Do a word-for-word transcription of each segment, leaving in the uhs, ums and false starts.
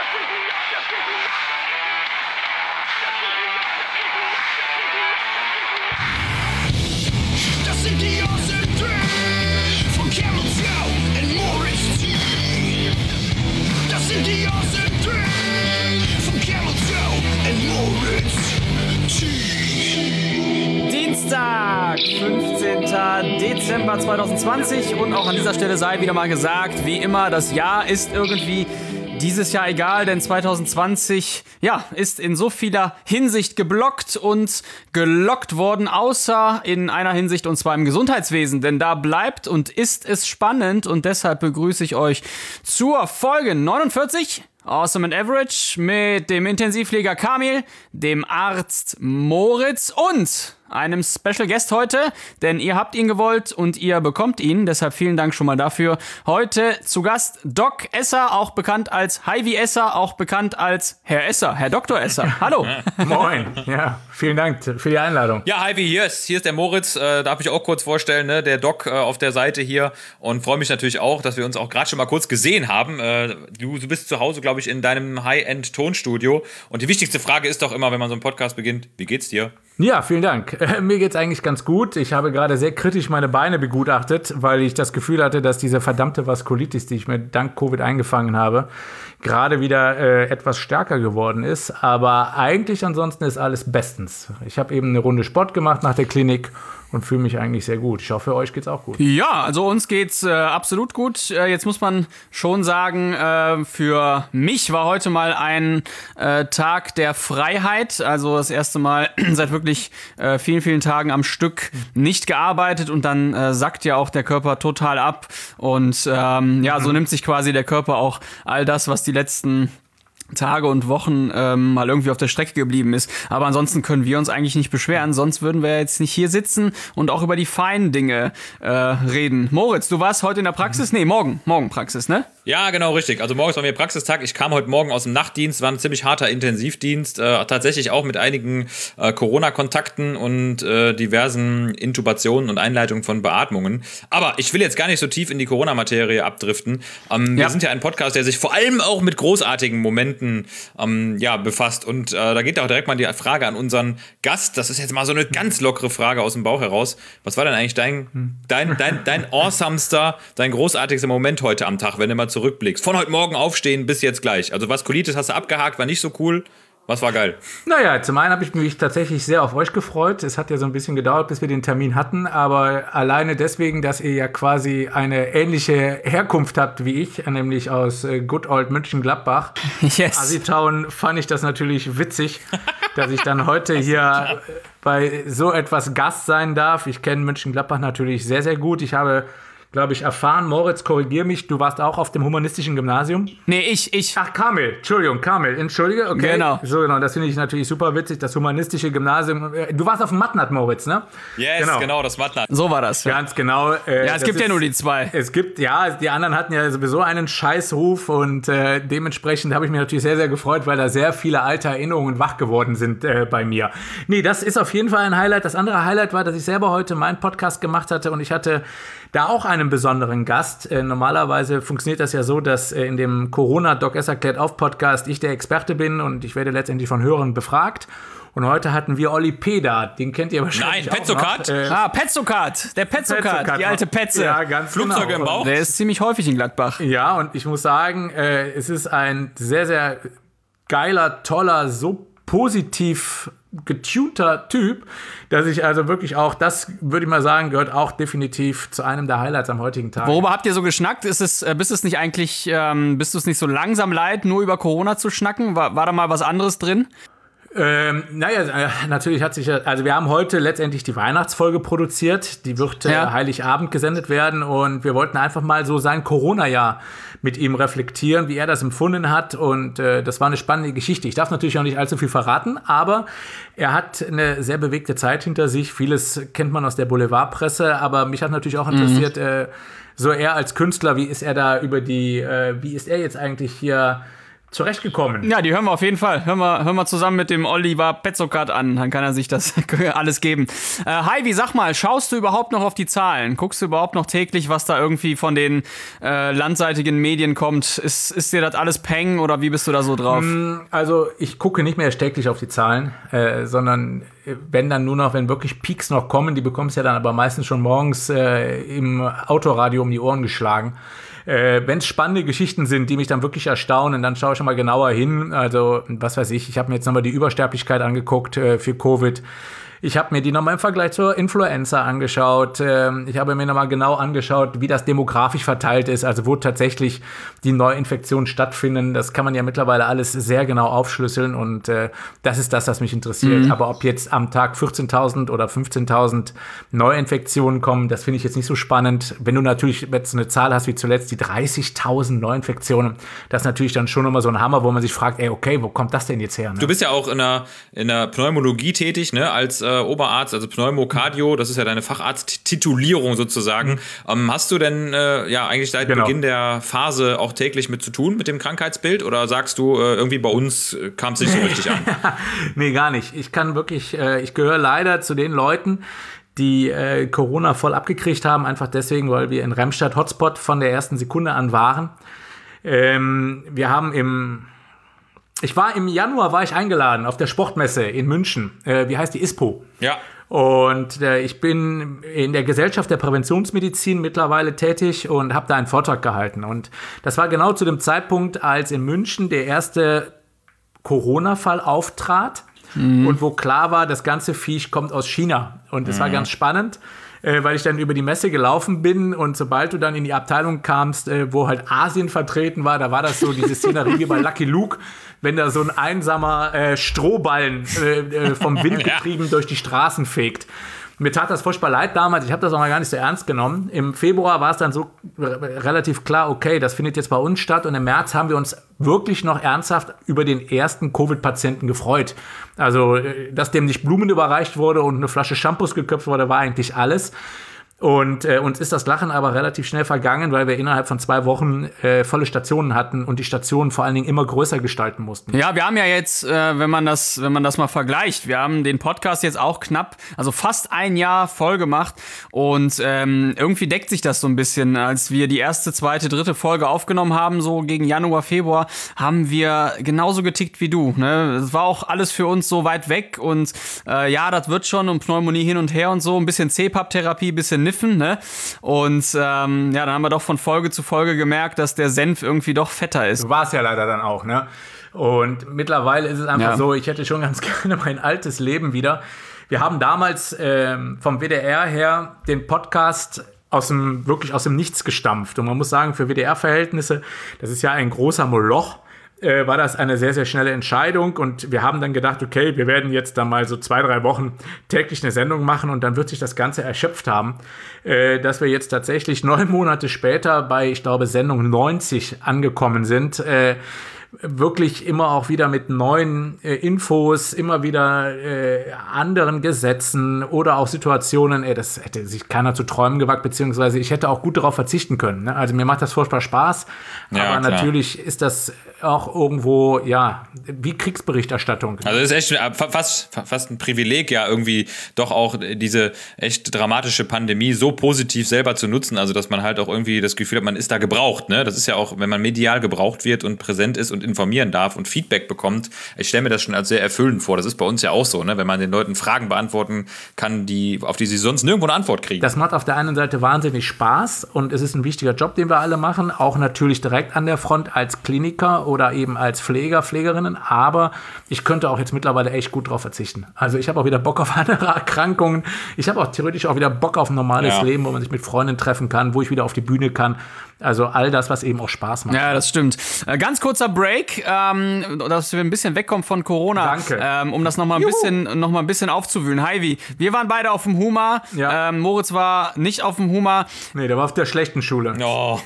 Dienstag, fünfzehnten Dezember zweitausendzwanzig und auch an dieser Stelle sei wieder mal gesagt, wie immer, das Jahr ist irgendwie dieses Jahr egal, denn zweitausendzwanzig, ja, ist in so vieler Hinsicht geblockt und gelockt worden, außer in einer Hinsicht, und zwar im Gesundheitswesen, denn da bleibt und ist es spannend und deshalb begrüße ich euch zur Folge neunundvierzig Awesome and Average mit dem Intensivpfleger Kamil, dem Arzt Moritz und einem Special Guest heute, denn ihr habt ihn gewollt und ihr bekommt ihn, deshalb vielen Dank schon mal dafür. Heute zu Gast Doc Esser, auch bekannt als Hy-Vee Esser, auch bekannt als Herr Esser, Herr Doktor Esser. Hallo. Moin, ja, vielen Dank für die Einladung. Ja, Hy-Vee, hier ist, hier ist der Moritz, äh, darf ich auch kurz vorstellen, ne? Der Doc äh, auf der Seite hier, und freue mich natürlich auch, dass wir uns auch gerade schon mal kurz gesehen haben. Äh, du, du bist zu Hause, glaube ich, in deinem High-End-Tonstudio, und die wichtigste Frage ist doch immer, wenn man so einen Podcast beginnt, wie geht's dir? Ja, vielen Dank. Äh, mir geht's eigentlich ganz gut. Ich habe gerade sehr kritisch meine Beine begutachtet, weil ich das Gefühl hatte, dass diese verdammte Vaskulitis, die ich mir dank Covid eingefangen habe, gerade wieder äh, etwas stärker geworden ist. Aber eigentlich ansonsten ist alles bestens. Ich habe eben eine Runde Sport gemacht nach der Klinik und fühle mich eigentlich sehr gut. Ich hoffe, euch geht's auch gut. Ja, also uns geht's äh, absolut gut. Äh, jetzt muss man schon sagen, äh, für mich war heute mal ein äh, Tag der Freiheit. Also das erste Mal seit wirklich äh, vielen, vielen Tagen am Stück nicht gearbeitet, und dann äh, sackt ja auch der Körper total ab. Und ähm, ja, so nimmt sich quasi der Körper auch all das, was die letzten Tage und Wochen ähm, mal irgendwie auf der Strecke geblieben ist. Aber ansonsten können wir uns eigentlich nicht beschweren, sonst würden wir jetzt nicht hier sitzen und auch über die feinen Dinge äh, reden. Moritz, du warst heute in der Praxis? Nee, morgen. Morgen Praxis, ne? Ja, genau, richtig. Also morgens war mir Praxistag. Ich kam heute Morgen aus dem Nachtdienst, war ein ziemlich harter Intensivdienst, äh, tatsächlich auch mit einigen äh, Corona-Kontakten und äh, diversen Intubationen und Einleitungen von Beatmungen. Aber ich will jetzt gar nicht so tief in die Corona-Materie abdriften. Ähm, ja. Wir sind ja ein Podcast, der sich vor allem auch mit großartigen Momenten ähm, ja, befasst. Und äh, da geht auch direkt mal die Frage an unseren Gast. Das ist jetzt mal so eine ganz lockere Frage aus dem Bauch heraus. Was war denn eigentlich dein, dein, dein, dein awesomester, dein großartigster Moment heute am Tag, wenn du mal zurückblickst? Von heute Morgen aufstehen bis jetzt gleich. Also Vaskulitis hast du abgehakt, war nicht so cool. Was war geil? Naja, zum einen habe ich mich tatsächlich sehr auf euch gefreut. Es hat ja so ein bisschen gedauert, bis wir den Termin hatten, aber alleine deswegen, dass ihr ja quasi eine ähnliche Herkunft habt wie ich, nämlich aus äh, Good Old Mönchengladbach. Yes. Asitown, fand ich das natürlich witzig, dass ich dann heute hier bei so etwas Gast sein darf. Ich kenne Mönchengladbach natürlich sehr, sehr gut. Ich habe, glaube ich, erfahren, Moritz, korrigier mich, du warst auch auf dem humanistischen Gymnasium? Nee, ich, ich. Ach, Kamil, Entschuldigung, Kamil, entschuldige, okay. Genau. So, genau, das finde ich natürlich super witzig, das humanistische Gymnasium. Du warst auf dem Matnat, Moritz, ne? Yes, genau, genau das Matnat. So war das. Ja. Ganz genau. Äh, ja, es gibt ist, ja nur die zwei. Es gibt, ja, die anderen hatten ja sowieso einen Scheißruf, und äh, dementsprechend habe ich mich natürlich sehr, sehr gefreut, weil da sehr viele alte Erinnerungen wach geworden sind äh, bei mir. Nee, das ist auf jeden Fall ein Highlight. Das andere Highlight war, dass ich selber heute meinen Podcast gemacht hatte, und ich hatte da auch einen besonderen Gast. Äh, normalerweise funktioniert das ja so, dass äh, in dem Corona-Doc Esser klärt auf Podcast ich der Experte bin, und ich werde letztendlich von Hörern befragt. Und heute hatten wir Olli P. da, den kennt ihr wahrscheinlich. Nein, Petzokat. Äh, ah, Petzokat, der Petzokat, die alte Petze. Ja, ganz Flugzeug genau. im Bauch. Der ist ziemlich häufig in Gladbach. Ja, und ich muss sagen, äh, es ist ein sehr, sehr geiler, toller, so positiv getunter Typ, dass ich also wirklich auch, das würde ich mal sagen, gehört auch definitiv zu einem der Highlights am heutigen Tag. Worüber habt ihr so geschnackt? Ist es, bist es nicht eigentlich, ähm, bist du es nicht so langsam leid, nur über Corona zu schnacken? War, war da mal was anderes drin? Ähm, naja, äh, natürlich hat sich ja, also wir haben heute letztendlich die Weihnachtsfolge produziert, die wird äh, ja. Heiligabend gesendet werden, und wir wollten einfach mal so sein Corona-Jahr mit ihm reflektieren, wie er das empfunden hat, und äh, das war eine spannende Geschichte. Ich darf natürlich auch nicht allzu viel verraten, aber er hat eine sehr bewegte Zeit hinter sich, vieles kennt man aus der Boulevardpresse, aber mich hat natürlich auch interessiert, mhm. äh, so er als Künstler, wie ist er da über die, äh, wie ist er jetzt eigentlich hier zurechtgekommen. Ja, die hören wir auf jeden Fall. Hören wir, hören wir zusammen mit dem Oliver Petzokat an. Dann kann er sich das alles geben. Äh, Heidi, sag mal, schaust du überhaupt noch auf die Zahlen? Guckst du überhaupt noch täglich, was da irgendwie von den äh, landseitigen Medien kommt? Ist, ist dir das alles Peng oder wie bist du da so drauf? Also ich gucke nicht mehr täglich auf die Zahlen, äh, sondern wenn dann nur noch, wenn wirklich Peaks noch kommen, die bekommst du ja dann aber meistens schon morgens äh, im Autoradio um die Ohren geschlagen. Äh, wenn es spannende Geschichten sind, die mich dann wirklich erstaunen, dann schaue ich schon mal genauer hin. Also, was weiß ich, ich habe mir jetzt nochmal die Übersterblichkeit angeguckt äh, für Covid. Ich habe mir die nochmal im Vergleich zur Influenza angeschaut. Ich habe mir nochmal genau angeschaut, wie das demografisch verteilt ist, also wo tatsächlich die Neuinfektionen stattfinden. Das kann man ja mittlerweile alles sehr genau aufschlüsseln und äh, das ist das, was mich interessiert. Mhm. Aber ob jetzt am Tag vierzehntausend oder fünfzehntausend Neuinfektionen kommen, das finde ich jetzt nicht so spannend. Wenn du natürlich jetzt eine Zahl hast wie zuletzt, die dreißigtausend Neuinfektionen, das ist natürlich dann schon nochmal so ein Hammer, wo man sich fragt, ey, okay, wo kommt das denn jetzt her? Ne? Du bist ja auch in der, in der Pneumologie tätig, ne, als äh, Oberarzt, also Pneumokardio, das ist ja deine Facharzttitulierung sozusagen. Mhm. Ähm, hast du denn äh, ja eigentlich seit genau. Beginn der Phase auch täglich mit zu tun, mit dem Krankheitsbild? Oder sagst du, äh, irgendwie bei uns kam es nicht so richtig an? Nee, gar nicht. Ich kann wirklich, äh, ich gehöre leider zu den Leuten, die äh, Corona voll abgekriegt haben, einfach deswegen, weil wir in Remstadt Hotspot von der ersten Sekunde an waren. Ähm, wir haben im Ich war im Januar war ich eingeladen auf der Sportmesse in München. Äh, wie heißt die? ISPO. Ja. Und äh, ich bin in der Gesellschaft der Präventionsmedizin mittlerweile tätig und habe da einen Vortrag gehalten. Und das war genau zu dem Zeitpunkt, als in München der erste Corona-Fall auftrat mhm. und wo klar war, das ganze Viech kommt aus China. Und es mhm. war ganz spannend, äh, weil ich dann über die Messe gelaufen bin und sobald du dann in die Abteilung kamst, äh, wo halt Asien vertreten war, da war das so diese Szenerie wie bei Lucky Luke, wenn da so ein einsamer äh, Strohballen äh, äh, vom Wind getrieben ja. durch die Straßen fegt. Mir tat das furchtbar leid damals, ich habe das auch mal gar nicht so ernst genommen. Im Februar war es dann so r- relativ klar, okay, das findet jetzt bei uns statt. Und im März haben wir uns wirklich noch ernsthaft über den ersten Covid-Patienten gefreut. Also, dass dem nicht Blumen überreicht wurde und eine Flasche Shampoos geköpft wurde, war eigentlich alles. Und äh, uns ist das Lachen aber relativ schnell vergangen, weil wir innerhalb von zwei Wochen äh, volle Stationen hatten und die Stationen vor allen Dingen immer größer gestalten mussten. Ja, wir haben ja jetzt, äh, wenn man das, wenn man das mal vergleicht, wir haben den Podcast jetzt auch knapp, also fast ein Jahr voll gemacht und ähm, irgendwie deckt sich das so ein bisschen. Als wir die erste, zweite, dritte Folge aufgenommen haben, so gegen Januar, Februar, haben wir genauso getickt wie du. Ne? Es war auch alles für uns so weit weg und äh, ja, das wird schon und Pneumonie hin und her und so, ein bisschen C PAP-Therapie, ein bisschen Niffen, ne? Und ähm, ja, dann haben wir doch von Folge zu Folge gemerkt, dass der Senf irgendwie doch fetter ist. War es ja leider dann auch, ne? Und mittlerweile ist es einfach ja. so, ich hätte schon ganz gerne mein altes Leben wieder. Wir haben damals ähm, vom W D R her den Podcast aus dem, wirklich aus dem Nichts gestampft. Und man muss sagen, für W D R-Verhältnisse, das ist ja ein großer Moloch, Äh, war das eine sehr, sehr schnelle Entscheidung und wir haben dann gedacht, okay, wir werden jetzt dann mal so zwei, drei Wochen täglich eine Sendung machen und dann wird sich das Ganze erschöpft haben, äh, dass wir jetzt tatsächlich neun Monate später bei, ich glaube, Sendung neunzig angekommen sind, äh, wirklich immer auch wieder mit neuen äh, Infos, immer wieder äh, anderen Gesetzen oder auch Situationen, ey, das hätte sich keiner zu träumen gewagt, beziehungsweise ich hätte auch gut darauf verzichten können. Ne? Also mir macht das furchtbar Spaß, ja, aber klar. Natürlich ist das auch irgendwo, ja, wie Kriegsberichterstattung. Also das ist echt fast, fast ein Privileg, ja, irgendwie doch auch diese echt dramatische Pandemie so positiv selber zu nutzen, also dass man halt auch irgendwie das Gefühl hat, man ist da gebraucht, ne? Das ist ja auch, wenn man medial gebraucht wird und präsent ist und informieren darf und Feedback bekommt, ich stelle mir das schon als sehr erfüllend vor. Das ist bei uns ja auch so, ne? Wenn man den Leuten Fragen beantworten kann, die, auf die sie sonst nirgendwo eine Antwort kriegen. Das macht auf der einen Seite wahnsinnig Spaß und es ist ein wichtiger Job, den wir alle machen, auch natürlich direkt an der Front als Kliniker oder eben als Pfleger, Pflegerinnen, aber ich könnte auch jetzt mittlerweile echt gut drauf verzichten. Also ich habe auch wieder Bock auf andere Erkrankungen, ich habe auch theoretisch auch wieder Bock auf ein normales ja. Leben, wo man sich mit Freunden treffen kann, wo ich wieder auf die Bühne kann. Also all das, was eben auch Spaß macht. Ja, das stimmt. Äh, ganz kurzer Break, ähm, dass wir ein bisschen wegkommen von Corona. Danke. Ähm, um das nochmal ein bisschen, noch mal ein bisschen aufzuwühlen. Heidi, wir waren beide auf dem Huma. Ja. Ähm, Moritz war nicht auf dem Huma. Nee, der war auf der schlechten Schule. Oh.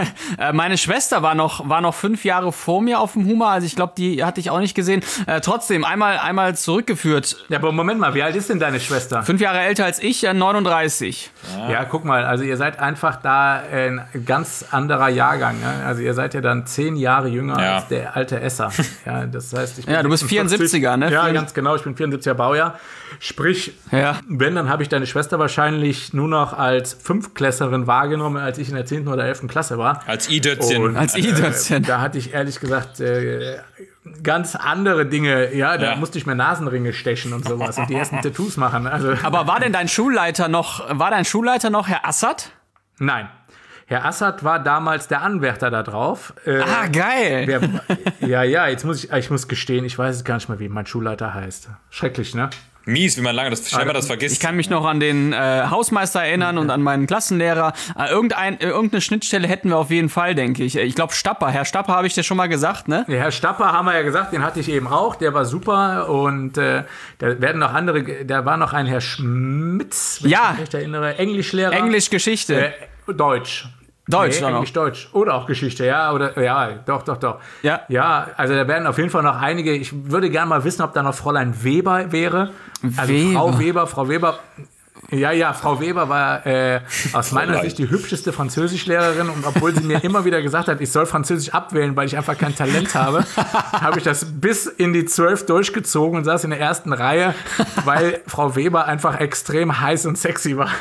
Meine Schwester war noch, war noch fünf Jahre vor mir auf dem Huma. Also ich glaube, die hatte ich auch nicht gesehen. Äh, trotzdem, einmal, einmal zurückgeführt. Ja, aber Moment mal, wie alt ist denn deine Schwester? Fünf Jahre älter als ich, äh, neununddreißig. Ja. ja, guck mal, also ihr seid einfach da ein ganz anderer Jahrgang. Ne? Also ihr seid ja dann zehn Jahre jünger ja. als der alte Esser. Ja, das heißt, ich bin Ja, du bist vierundsiebziger, ne? Ja, ganz genau, ich bin vierundsiebziger Baujahr. Sprich, ja. wenn, dann habe ich deine Schwester wahrscheinlich nur noch als Fünftklässlerin wahrgenommen, als ich in der zehnten oder elften Klasse war. Als I-Dötzchen. Als I-Dötzchen. Äh, da hatte ich ehrlich gesagt äh, ganz andere Dinge. Ja, da Ja. musste ich mir Nasenringe stechen und sowas und die ersten Tattoos machen. Also, Aber war denn dein Schulleiter noch, war dein Schulleiter noch Herr Assad? nein. Herr Assad war damals der Anwärter da drauf. Äh, Ah, geil. wer, ja, ja, jetzt muss ich, ich muss gestehen, ich weiß es gar nicht mehr, wie mein Schulleiter heißt. Schrecklich, ne? Mies, wie man lange das, schnell man das vergisst. Ich kann mich noch an den äh, Hausmeister erinnern und an meinen Klassenlehrer. Äh, irgendein, äh, irgendeine Schnittstelle hätten wir auf jeden Fall, denke ich. Ich glaube, Stapper. Herr Stapper habe ich dir schon mal gesagt, ne? Der Herr Stapper haben wir ja gesagt, den hatte ich eben auch, der war super und äh, da werden noch andere, da war noch ein Herr Schmitz, wenn Ja. ich mich recht erinnere, Englischlehrer. Englisch, Geschichte. Äh, Deutsch. Deutsch nee, auch noch. Englisch, Deutsch. Oder auch Geschichte, ja, oder, ja, doch, doch, doch. Ja. Ja, also da werden auf jeden Fall noch einige, ich würde gerne mal wissen, ob da noch Fräulein Weber wäre. Also Weber. Frau Weber, Frau Weber. Ja, ja, Frau Weber war äh, aus meiner Fräulein. Sicht die hübscheste Französischlehrerin und obwohl sie mir immer wieder gesagt hat, ich soll Französisch abwählen, weil ich einfach kein Talent habe, habe ich das bis in die zwölf durchgezogen und saß in der ersten Reihe, weil Frau Weber einfach extrem heiß und sexy war.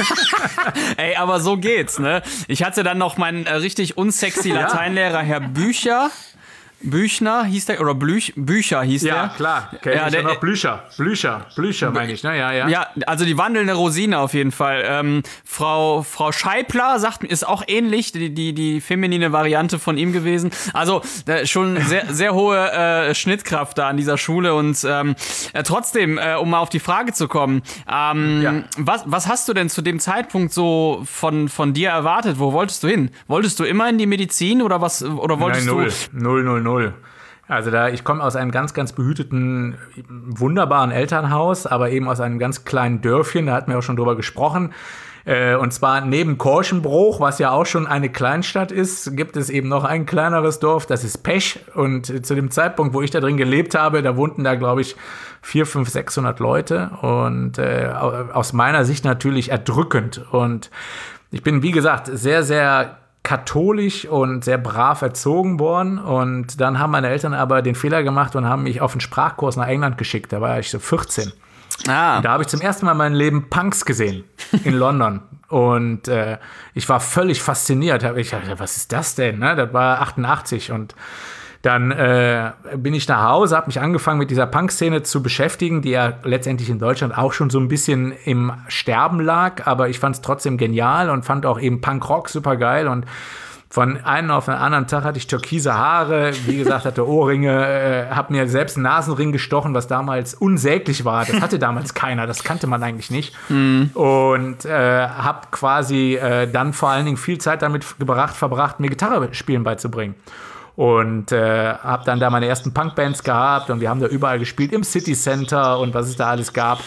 Ey, aber so geht's, ne? Ich hatte dann noch meinen äh, richtig unsexy Lateinlehrer, Herr Bücher. Büchner hieß der, oder Blüch, Bücher hieß Ja, der. klar. Kenn Ja, ich der- ja noch Blücher. Blücher. Blücher meine ich, ne? Ja, ja. Ja, also die wandelnde Rosine auf jeden Fall. Ähm, Frau, Frau Scheibler sagt, ist auch ähnlich, die, die, die feminine Variante von ihm gewesen. Also äh, schon sehr, sehr hohe äh, Schnittkraft da an dieser Schule. Und ähm, äh, trotzdem, äh, um mal auf die Frage zu kommen, ähm, Ja. was, was hast du denn zu dem Zeitpunkt so von, von dir erwartet? Wo wolltest du hin? Wolltest du immer in die Medizin oder was? Oder wolltest Nein, null. du? Null, null, null. Also da, ich komme aus einem ganz, ganz behüteten, wunderbaren Elternhaus, aber eben aus einem ganz kleinen Dörfchen, da hatten wir auch schon drüber gesprochen. Äh, und zwar neben Korschenbruch, was ja auch schon eine Kleinstadt ist, gibt es eben noch ein kleineres Dorf, das ist Pech. Und äh, zu dem Zeitpunkt, wo ich da drin gelebt habe, da wohnten da, glaube ich, vierhundert, fünfhundert, sechshundert Leute. Und äh, aus meiner Sicht natürlich erdrückend. Und ich bin, wie gesagt, sehr, sehr katholisch und sehr brav erzogen worden. Und dann haben meine Eltern aber den Fehler gemacht und haben mich auf einen Sprachkurs nach England geschickt. Da war ich so vierzehn. Ah, Da habe ich zum ersten Mal in meinem Leben Punks gesehen in London. Und äh, ich war völlig fasziniert. Ich dachte, was ist das denn? Ne? Das war achtundachtzig. Und dann äh, bin ich nach Hause, habe mich angefangen mit dieser Punk-Szene zu beschäftigen, die ja letztendlich in Deutschland auch schon so ein bisschen im Sterben lag. Aber ich fand es trotzdem genial und fand auch eben Punk-Rock super geil. Und von einem auf den anderen Tag hatte ich türkise Haare, wie gesagt, hatte Ohrringe, äh, habe mir selbst einen Nasenring gestochen, was damals unsäglich war. Das hatte damals keiner, das kannte man eigentlich nicht. Mhm. Und äh, habe quasi äh, dann vor allen Dingen viel Zeit damit gebracht, verbracht, mir Gitarre spielen beizubringen. Und äh, habe dann da meine ersten Punkbands gehabt und wir haben da überall gespielt, im City Center und was es da alles gab.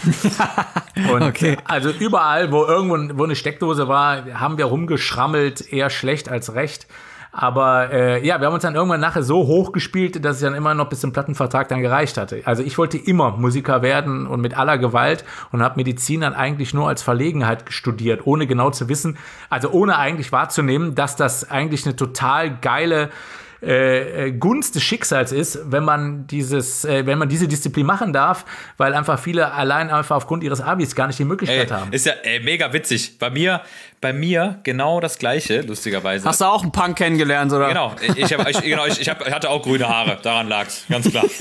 Und Okay. also überall, wo irgendwo wo eine Steckdose war, haben wir rumgeschrammelt, eher schlecht als recht. Aber äh, ja, wir haben uns dann irgendwann nachher so hoch gespielt, dass es dann immer noch bis zum Plattenvertrag dann gereicht hatte. Also ich wollte immer Musiker werden und mit aller Gewalt und habe Medizin dann eigentlich nur als Verlegenheit studiert, ohne genau zu wissen, also ohne eigentlich wahrzunehmen, dass das eigentlich eine total geile Äh, Gunst des Schicksals ist, wenn man dieses, äh, wenn man diese Disziplin machen darf, weil einfach viele allein einfach aufgrund ihres Abis gar nicht die Möglichkeit Ey, haben. ist ja ey, mega witzig. Bei mir, bei mir genau das Gleiche, lustigerweise. hast du auch einen Punk kennengelernt, oder? Genau, ich, hab, ich, genau, ich, ich, hab, ich hatte auch grüne Haare, daran lag's, ganz klar.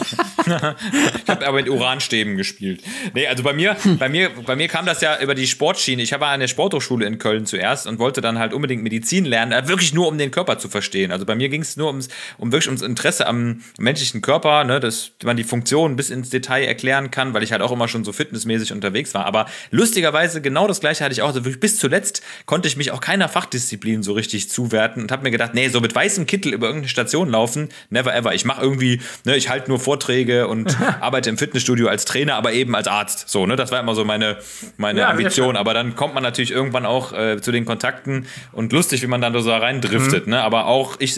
Ich habe aber mit Uranstäben gespielt. Nee, also bei mir, bei mir, bei mir kam das ja über die Sportschiene. Ich war an der Sporthochschule in Köln zuerst und wollte dann halt unbedingt Medizin lernen, äh, wirklich nur um den Körper zu verstehen. Also bei mir ging es nur ums, um wirklich ums Interesse am menschlichen Körper, ne, dass man die Funktion bis ins Detail erklären kann, weil ich halt auch immer schon so fitnessmäßig unterwegs war. Aber lustigerweise genau das Gleiche hatte ich auch. Also wirklich bis zuletzt konnte ich mich auch keiner Fachdisziplin so richtig zuwerten und habe mir gedacht, nee, so mit weißem Kittel über irgendeine Station laufen, never ever. Ich mache irgendwie, ne, ich halte nur Vorträge und arbeite im Fitnessstudio als Trainer, aber eben als Arzt. So, ne, das war immer so meine, meine Ja, Ambition. Aber dann kommt man natürlich irgendwann auch äh, zu den Kontakten und lustig, wie man dann da so reindriftet. Mhm. Ne? Aber auch ich sehe das als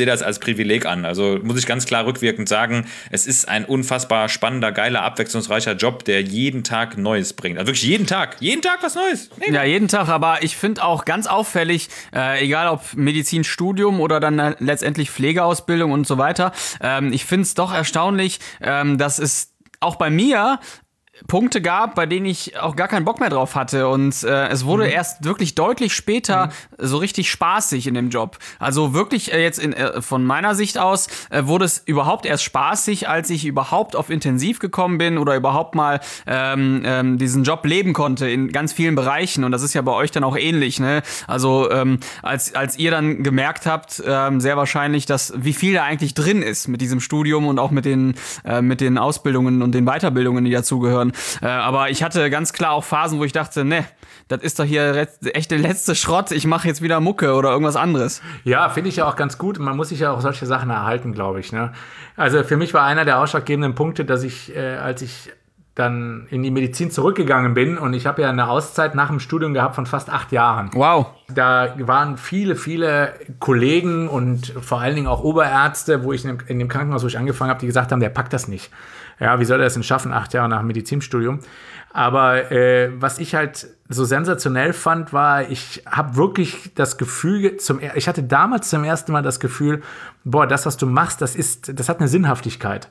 Privileg an. Also muss ich ganz klar rückwirkend sagen, es ist ein unfassbar spannender, geiler, abwechslungsreicher Job, der jeden Tag Neues bringt. Also wirklich jeden Tag. Jeden Tag was Neues. Nee, ja, jeden Tag. Aber ich finde auch ganz auffällig, äh, egal ob Medizinstudium oder dann äh, letztendlich Pflegeausbildung und so weiter, ähm, ich finde es doch erstaunlich, ähm, dass es auch bei mir Punkte gab, bei denen ich auch gar keinen Bock mehr drauf hatte und äh, es wurde mhm. erst wirklich deutlich später mhm. so richtig spaßig in dem Job. Also wirklich äh, jetzt in, äh, von meiner Sicht aus äh, wurde es überhaupt erst spaßig, als ich überhaupt auf Intensiv gekommen bin oder überhaupt mal ähm, ähm, diesen Job leben konnte in ganz vielen Bereichen und das ist ja bei euch dann auch ähnlich, ne? Also ähm, als, als ihr dann gemerkt habt, ähm, sehr wahrscheinlich, dass wie viel da eigentlich drin ist mit diesem Studium und auch mit den, äh, mit den Ausbildungen und den Weiterbildungen, die dazugehören. Äh, aber ich hatte ganz klar auch Phasen, wo ich dachte, ne, das ist doch hier echt der letzte Schrott, ich mache jetzt wieder Mucke oder irgendwas anderes. Ja, finde ich ja auch ganz gut. Man muss sich ja auch solche Sachen erhalten, glaube ich. Ne? Also für mich war einer der ausschlaggebenden Punkte, dass ich, äh, als ich dann in die Medizin zurückgegangen bin und ich habe ja eine Auszeit nach dem Studium gehabt von fast acht Jahren. Wow. Da waren viele, viele Kollegen und vor allen Dingen auch Oberärzte, wo ich in dem, in dem Krankenhaus, wo ich angefangen habe, die gesagt haben, der packt das nicht. Ja, wie soll er das denn schaffen, acht Jahre nach dem Medizinstudium? Aber äh, was ich halt so sensationell fand, war, ich habe wirklich das Gefühl, zum, ich hatte damals zum ersten Mal das Gefühl, boah, das, was du machst, das ist, das hat eine Sinnhaftigkeit.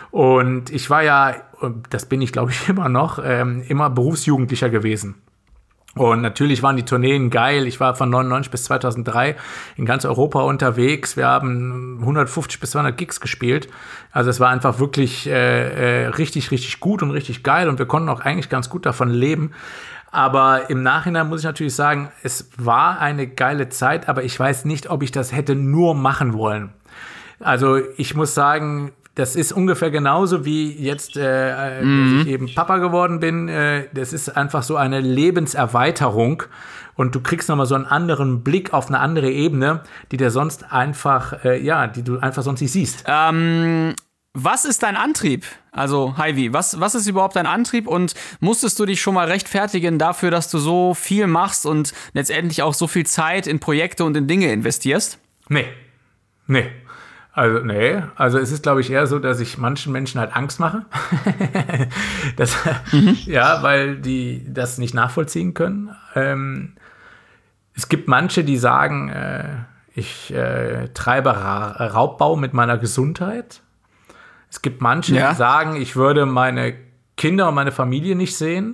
Und ich war ja, das bin ich glaube ich immer noch, ähm, immer Berufsjugendlicher gewesen. Und natürlich waren die Tourneen geil. Ich war von neunundneunzig bis zweitausenddrei in ganz Europa unterwegs. Wir haben hundertfünfzig bis zweihundert Gigs gespielt. Also es war einfach wirklich äh, äh, richtig, richtig gut und richtig geil. Und wir konnten auch eigentlich ganz gut davon leben. Aber im Nachhinein muss ich natürlich sagen, es war eine geile Zeit, aber ich weiß nicht, ob ich das hätte nur machen wollen. Also ich muss sagen, das ist ungefähr genauso wie jetzt, äh, mhm. dass ich eben Papa geworden bin. Äh, das ist einfach so eine Lebenserweiterung und du kriegst nochmal so einen anderen Blick auf eine andere Ebene, die dir sonst einfach, äh, ja, die du einfach sonst nicht siehst. Ähm, was ist dein Antrieb? Also, Hyvie, was, was ist überhaupt dein Antrieb und musstest du dich schon mal rechtfertigen dafür, dass du so viel machst und letztendlich auch so viel Zeit in Projekte und in Dinge investierst? Nee, nee. Also, nee, also es ist, glaube ich, eher so, dass ich manchen Menschen halt Angst mache. das, mhm. Ja, weil die das nicht nachvollziehen können. Ähm, es gibt manche, die sagen, äh, ich äh, treibe Ra- Raubbau mit meiner Gesundheit. Es gibt manche, ja. die sagen, ich würde meine Kinder und meine Familie nicht sehen.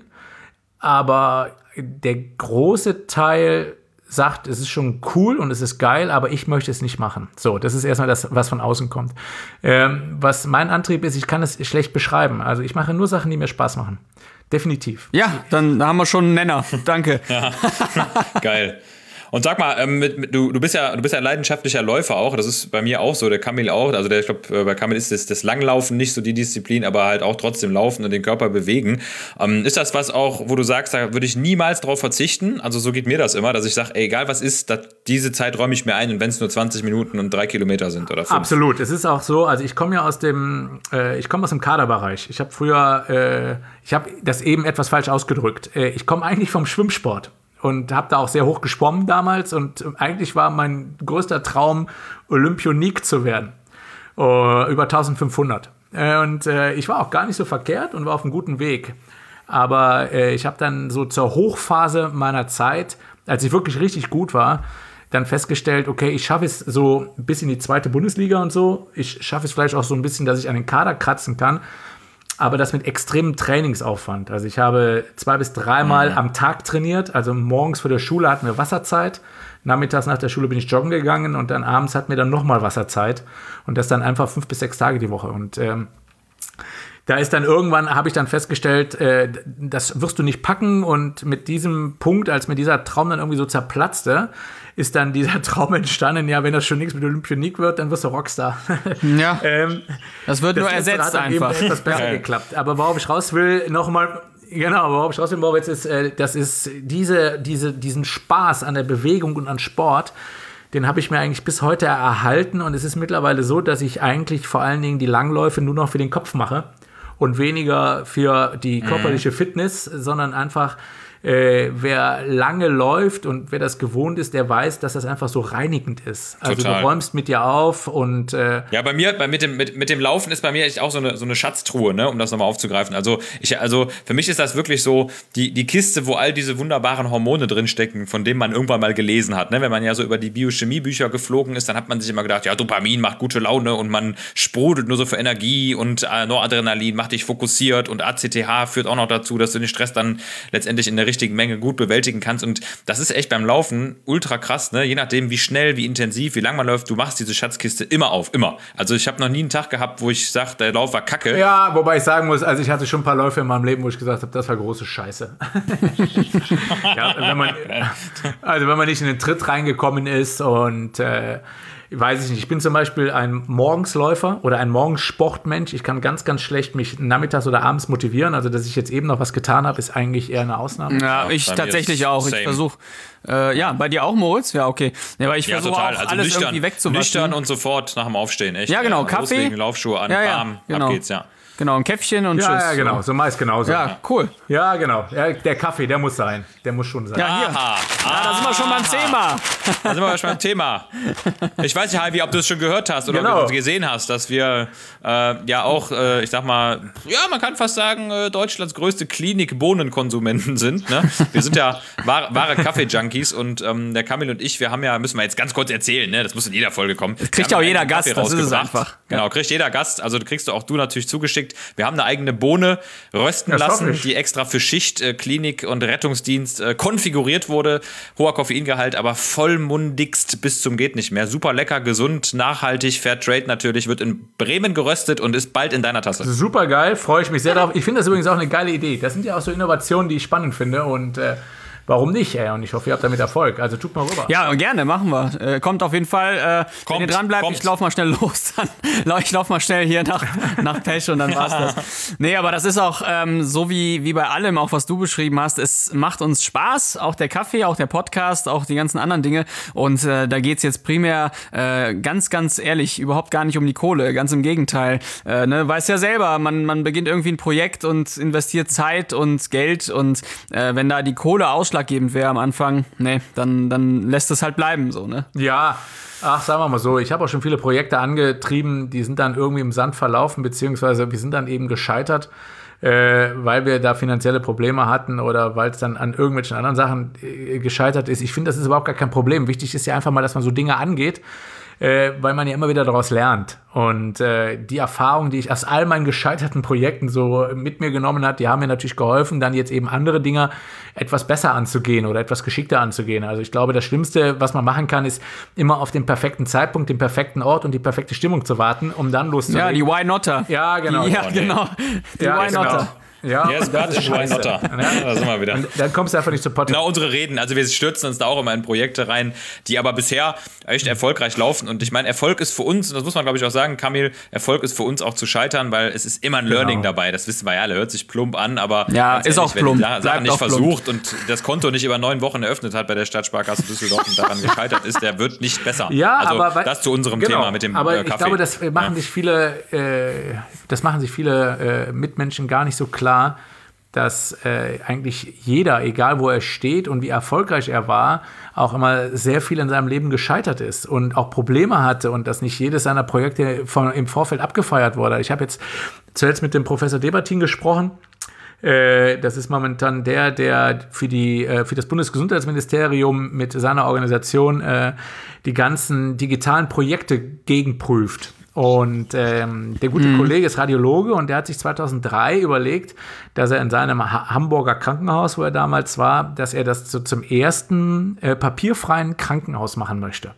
Aber der große Teil sagt, es ist schon cool und es ist geil, aber ich möchte es nicht machen. So, das ist erstmal das, was von außen kommt. Ähm, was mein Antrieb ist, ich kann es schlecht beschreiben. Also ich mache nur Sachen, die mir Spaß machen. Definitiv. Ja, dann haben wir schon einen Nenner. Danke. Ja. Geil. Und sag mal, ähm, mit, mit, du, du bist ja du bist ja ein leidenschaftlicher Läufer auch. Das ist bei mir auch so. Der Kamil auch. Also der, ich glaube, bei Kamil ist das, das Langlaufen nicht so die Disziplin, aber halt auch trotzdem laufen und den Körper bewegen. Ähm, ist das was auch, wo du sagst, da würde ich niemals drauf verzichten? Also so geht mir das immer, dass ich sage, egal was ist, dat, diese Zeit räume ich mir ein und wenn es nur zwanzig Minuten und drei Kilometer sind oder fünf. Absolut. Es ist auch so. Also ich komme ja aus dem, äh, ich komme aus dem Kaderbereich. Ich habe früher, äh, ich habe das eben etwas falsch ausgedrückt. Äh, ich komme eigentlich vom Schwimmsport. Und habe da auch sehr hoch geschwommen damals. Und eigentlich war mein größter Traum, Olympionik zu werden. Uh, über eintausendfünfhundert. Und äh, ich war auch gar nicht so verkehrt und war auf einem guten Weg. Aber äh, ich habe dann so zur Hochphase meiner Zeit, als ich wirklich richtig gut war, dann festgestellt, okay, ich schaffe es so bis in die zweite Bundesliga und so. Ich schaffe es vielleicht auch so ein bisschen, dass ich an den Kader kratzen kann. Aber das mit extremem Trainingsaufwand. Also ich habe zwei bis dreimal mhm. am Tag trainiert. Also morgens vor der Schule hatten wir Wasserzeit. Nachmittags nach der Schule bin ich joggen gegangen und dann abends hatten wir dann nochmal Wasserzeit. Und das dann einfach fünf bis sechs Tage die Woche. Und ähm, da ist dann irgendwann, habe ich dann festgestellt, äh, das wirst du nicht packen. Und mit diesem Punkt, als mir dieser Traum dann irgendwie so zerplatzte, ist dann dieser Traum entstanden, ja, wenn das schon nichts mit Olympionik wird, dann wirst du Rockstar. Ja, ähm, das wird das nur ersetzt hat einfach. Eben etwas besser geklappt. Aber worauf ich raus will, nochmal, genau, worauf ich raus will, Moritz, ist, äh, das ist diese, diese, diesen Spaß an der Bewegung und an Sport, den habe ich mir eigentlich bis heute erhalten. Und es ist mittlerweile so, dass ich eigentlich vor allen Dingen die Langläufe nur noch für den Kopf mache und weniger für die körperliche Fitness, sondern einfach äh, wer lange läuft und wer das gewohnt ist, der weiß, dass das einfach so reinigend ist. Also Total. du räumst mit dir auf und äh, ja, bei mir, bei, mit, dem, mit, mit dem Laufen ist bei mir echt auch so eine, so eine Schatztruhe, ne, um das nochmal aufzugreifen. Also, ich, also für mich ist das wirklich so die, die Kiste, wo all diese wunderbaren Hormone drinstecken, von denen man irgendwann mal gelesen hat. Ne? Wenn man ja so über die Biochemiebücher geflogen ist, dann hat man sich immer gedacht, ja, Dopamin macht gute Laune und man sprudelt nur so für Energie und äh, Noradrenalin macht dich fokussiert und A C T H führt auch noch dazu, dass du den Stress dann letztendlich in der richtigen Menge gut bewältigen kannst. Und das ist echt beim Laufen ultra krass, ne? Je nachdem, wie schnell, wie intensiv, wie lang man läuft, du machst diese Schatzkiste immer auf, immer. Also ich habe noch nie einen Tag gehabt, wo ich sage, der Lauf war kacke. ja, wobei ich sagen muss, also ich hatte schon ein paar Läufe in meinem Leben, wo ich gesagt habe, das war große Scheiße. ja, wenn man, also wenn man nicht in den Tritt reingekommen ist und äh, weiß ich nicht, ich bin zum Beispiel ein Morgensläufer oder ein Morgensportmensch. Ich kann ganz, ganz schlecht mich nachmittags oder abends motivieren. Also, dass ich jetzt eben noch was getan habe, ist eigentlich eher eine Ausnahme. Ja, ich tatsächlich auch. Same. Ich versuche, äh, ja, bei dir auch, Moritz? Ja, okay. Ja, aber ich Ja, versuche total. auch Also alles nüchtern, irgendwie wegzuwaschen. nüchtern und sofort nach dem Aufstehen, echt. Ja, genau, Ja, Kaffee. loslegen, Laufschuhe an, Ja, ja, bam, genau. ab geht's, ja. Genau, ein Käffchen und Ja, tschüss. ja, genau. So meist genauso. Ja, cool. Ja, genau. Ja, der Kaffee, der muss sein. Der muss schon sein. Ja, hier. Aha, Ah, da sind wir schon beim Thema. da sind wir schon beim Thema. Ich weiß nicht, Heidi, ob du es schon gehört hast oder Genau. ob du gesehen hast, dass wir äh, ja auch, äh, ich sag mal, ja, man kann fast sagen, äh, Deutschlands größte Klinik-Bohnenkonsumenten sind. Ne? Wir sind ja wahre, wahre Kaffee-Junkies und ähm, der Kamil und ich, wir haben ja, müssen wir jetzt ganz kurz erzählen, ne? Das muss in jeder Folge kommen. Kriegt Wir auch haben jeder einen Gast, Kaffee das ist es rausgebracht. einfach. Genau, kriegt jeder Gast, also kriegst du auch du natürlich zugeschickt. Wir haben eine eigene Bohne rösten Das lassen, hoffe ich. die extra für Schicht, äh, Klinik und Rettungsdienst äh, konfiguriert wurde. Hoher Koffeingehalt, aber vollmundigst bis zum geht nicht mehr. Super lecker, gesund, nachhaltig, Fairtrade natürlich, wird in Bremen geröstet und ist bald in deiner Tasse. Super geil, freue ich mich sehr drauf. Ich finde das übrigens auch eine geile Idee. Das sind ja auch so Innovationen, die ich spannend finde und äh, warum nicht, ey? Und ich hoffe, ihr habt damit Erfolg. Also tut mal rüber. Ja, gerne, machen wir. Äh, kommt auf jeden Fall. Äh, Kommt, wenn ihr dran bleibt, kommt. ich lauf mal schnell los. Dann, ich lauf mal schnell hier nach, nach Pech und dann war's das. Nee, aber das ist auch ähm, so wie, wie bei allem, auch was du beschrieben hast. Es macht uns Spaß, auch der Kaffee, auch der Podcast, auch die ganzen anderen Dinge. Und äh, da geht's jetzt primär äh, ganz, ganz ehrlich überhaupt gar nicht um die Kohle. Ganz im Gegenteil. Äh, ne, weiß ja selber, man, man beginnt irgendwie ein Projekt und investiert Zeit und Geld. Und äh, wenn da die Kohle ausschlaggebend wäre am Anfang, nee, dann, dann lässt es halt bleiben so, ne? Ja, ach, sagen wir mal so, ich habe auch schon viele Projekte angetrieben, die sind dann irgendwie im Sand verlaufen, beziehungsweise wir sind dann eben gescheitert, äh, weil wir da finanzielle Probleme hatten oder weil es dann an irgendwelchen anderen Sachen äh, gescheitert ist. Ich finde, das ist überhaupt gar kein Problem. Wichtig ist ja einfach mal, dass man so Dinge angeht, äh, weil man ja immer wieder daraus lernt. Und äh, die Erfahrung, die ich aus all meinen gescheiterten Projekten so mit mir genommen habe, die haben mir natürlich geholfen, dann jetzt eben andere Dinge etwas besser anzugehen oder etwas geschickter anzugehen. Also ich glaube, das Schlimmste, was man machen kann, ist immer auf den perfekten Zeitpunkt, den perfekten Ort und die perfekte Stimmung zu warten, um dann loszulegen. Ja, die Why Notter. Ja, genau. Ja, Oh, nee. genau. Die Ja, Why genau. Notter. Ja, Yes, und das but ist it's why scheiße. notter. Ja. Da sind wir wieder. Und dann kommst du einfach nicht zu Podcast. Genau, unsere Reden. Also wir stürzen uns da auch immer in Projekte rein, die aber bisher echt erfolgreich laufen. Und ich meine, Erfolg ist für uns, und das muss man glaube ich auch sagen, Kamil, Erfolg ist für uns auch zu scheitern, weil es ist immer ein Learning Genau. dabei. Das wissen wir ja alle. Hört sich plump an, aber Ja, ganz ist auch wenn plump. die Sache Bleibt nicht auch plump. versucht und das Konto nicht über neun Wochen eröffnet hat bei der Stadtsparkasse Düsseldorf und daran gescheitert ist, der wird nicht besser. Ja, also aber das zu unserem genau, Thema mit dem aber äh, Kaffee. ich glaube, das machen sich viele, äh, das machen sich viele äh, Mitmenschen gar nicht so klar, dass äh, eigentlich jeder, egal wo er steht und wie erfolgreich er war, auch immer sehr viel in seinem Leben gescheitert ist und auch Probleme hatte und dass nicht jedes seiner Projekte von, im Vorfeld abgefeiert wurde. Ich habe jetzt zuletzt mit dem Professor Debatin gesprochen. Äh, das ist momentan der, der für, die, äh, für das Bundesgesundheitsministerium mit seiner Organisation äh, die ganzen digitalen Projekte gegenprüft. Und ähm, der gute mhm. Kollege ist Radiologe und der hat sich zweitausenddrei überlegt, dass er in seinem ha- Hamburger Krankenhaus, wo er damals war, dass er das so zum ersten äh, papierfreien Krankenhaus machen möchte.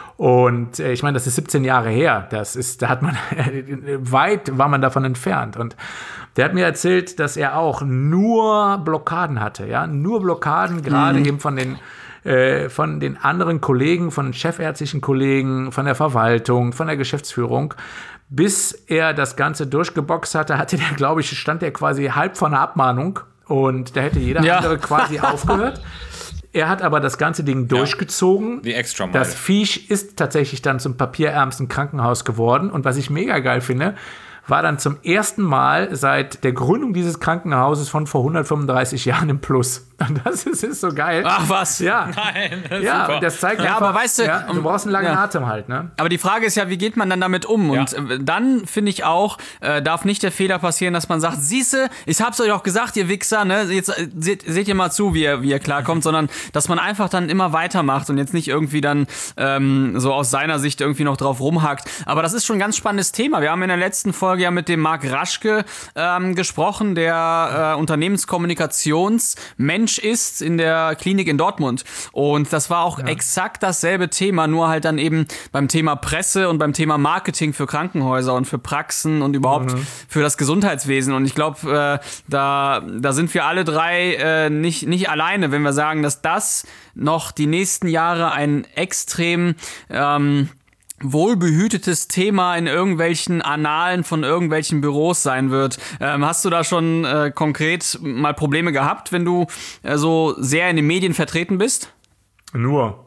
Und äh, ich meine, das ist siebzehn Jahre her. Das ist, da hat man weit war man davon entfernt. Und der hat mir erzählt, dass er auch nur Blockaden hatte, ja, nur Blockaden, gerade mhm. eben von den von den anderen Kollegen, von den chefärztlichen Kollegen, von der Verwaltung, von der Geschäftsführung. Bis er das Ganze durchgeboxt hatte, hatte der, glaube ich, stand der quasi halb vor einer Abmahnung und da hätte jeder ja. andere quasi aufgehört. Er hat aber das ganze Ding durchgezogen. Ja, die extra Mile. Das Viech ist tatsächlich dann zum papierärmsten Krankenhaus geworden. Und was ich mega geil finde, war dann zum ersten Mal seit der Gründung dieses Krankenhauses von vor hundertfünfunddreißig Jahren im Plus. Und das ist, ist so geil. Ach was? Ja. Nein, Ja, super. und das zeigt Ja, einfach, aber weißt du, ja, du brauchst einen langen ja. Atem halt, ne? Aber die Frage ist ja, wie geht man dann damit um? Ja. Und äh, dann finde ich auch, äh, darf nicht der Fehler passieren, dass man sagt, siehste, ich hab's euch auch gesagt, ihr Wichser, ne? Jetzt äh, seht, seht ihr mal zu, wie ihr, wie ihr klarkommt, sondern dass man einfach dann immer weitermacht und jetzt nicht irgendwie dann ähm, so aus seiner Sicht irgendwie noch drauf rumhackt. Aber das ist schon ein ganz spannendes Thema. Wir haben in der letzten Folge ja mit dem Marc Raschke ähm, gesprochen, der äh, Unternehmenskommunikationsmensch ist in der Klinik in Dortmund. Und das war auch ja. exakt dasselbe Thema, nur halt dann eben beim Thema Presse und beim Thema Marketing für Krankenhäuser und für Praxen und überhaupt mhm. für das Gesundheitswesen. Und ich glaube, äh, da, da sind wir alle drei äh, nicht, nicht alleine, wenn wir sagen, dass das noch die nächsten Jahre ein extrem ähm, wohlbehütetes Thema in irgendwelchen Annalen von irgendwelchen Büros sein wird. Ähm, hast du da schon äh, konkret mal Probleme gehabt, wenn du äh, so sehr in den Medien vertreten bist? Nur.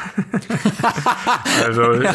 also, ja.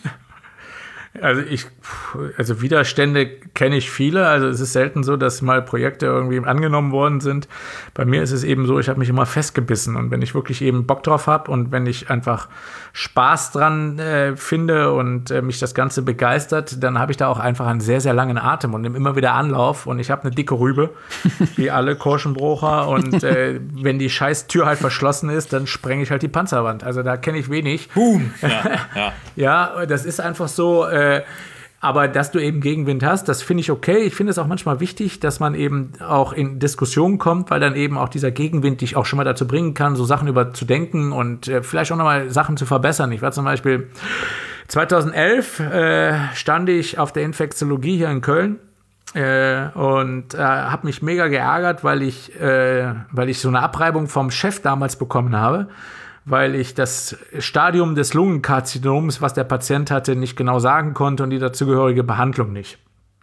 also ich, also Widerstände kenne ich viele. Also es ist selten so, dass mal Projekte irgendwie angenommen worden sind. Bei mir ist es eben so, ich habe mich immer festgebissen und wenn ich wirklich eben Bock drauf habe und wenn ich einfach Spaß dran äh, finde und äh, mich das Ganze begeistert, dann habe ich da auch einfach einen sehr, sehr langen Atem und nehme immer wieder Anlauf und ich habe eine dicke Rübe, wie alle Korschenbrocher und äh, wenn die scheiß Tür halt verschlossen ist, dann sprenge ich halt die Panzerwand. Also da kenne ich wenig. Boom. Ja, ja. Ja, das ist einfach so, äh, aber dass du eben Gegenwind hast, das finde ich okay. Ich finde es auch manchmal wichtig, dass man eben auch in Diskussionen kommt, weil dann eben auch dieser Gegenwind dich auch schon mal dazu bringen kann, so Sachen über zu denken und äh, vielleicht auch nochmal Sachen zu verbessern. Ich war zum Beispiel zweitausendelf äh, stand ich auf der Infektiologie hier in Köln äh, und äh, habe mich mega geärgert, weil ich, äh, weil ich so eine Abreibung vom Chef damals bekommen habe, weil ich das Stadium des Lungenkarzinoms, was der Patient hatte, nicht genau sagen konnte und die dazugehörige Behandlung nicht.